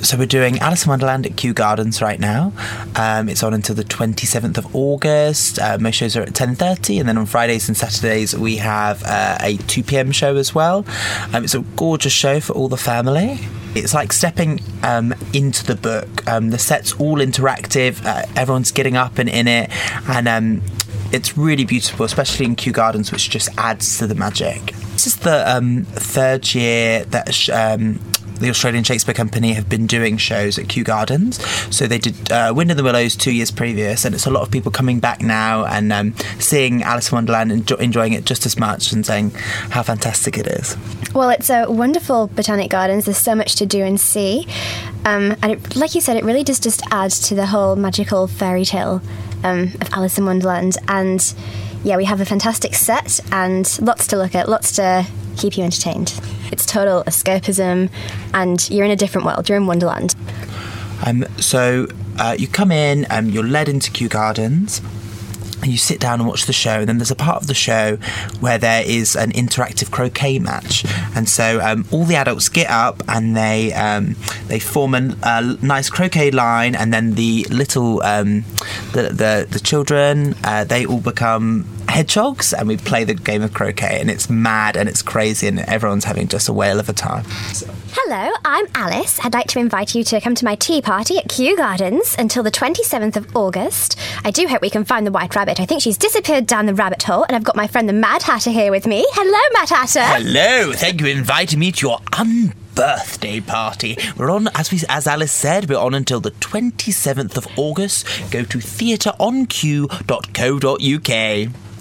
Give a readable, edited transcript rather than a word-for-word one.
So we're doing Alice in Wonderland at Kew Gardens right now. It's on until the 27th of August. Most shows are at 10:30, and then on Fridays and Saturdays we have a 2 p.m. show as well. It's a gorgeous show for all the family. It's like stepping into the book. The set's all interactive. Everyone's getting up and in it, and it's really beautiful, especially in Kew Gardens, which just adds to the magic. This is the third year that the Australian Shakespeare Company have been doing shows at Kew Gardens. So they did Wind in the Willows 2 years previous, and it's a lot of people coming back now and seeing Alice in Wonderland and enjoying it just as much and saying how fantastic it is. Well, it's a wonderful Botanic Gardens. There's so much to do and see. And like you said, it really does just add to the whole magical fairy tale of Alice in Wonderland. And yeah, we have a fantastic set and lots to look at, lots to keep you entertained. It's total escapism and you're in a different world. You're in Wonderland. So you come in, you're led into Kew Gardens, and you sit down and watch the show, and then there's a part of the show where there is an interactive croquet match, and so all the adults get up and they form a nice croquet line, and then the little the children they all become hedgehogs, and we play the game of croquet, and it's mad and it's crazy, and everyone's having just a whale of a time. Hello, I'm Alice. I'd like to invite you to come to my tea party at Kew Gardens until the 27th of August. I do hope we can find the White Rabbit. I think she's disappeared down the rabbit hole, and I've got my friend the Mad Hatter here with me. Hello, Mad Hatter. Hello, thank you for inviting me to your birthday party. We're on, as Alice said, we're on until the 27th of August. Go to theatreonkew.co.uk.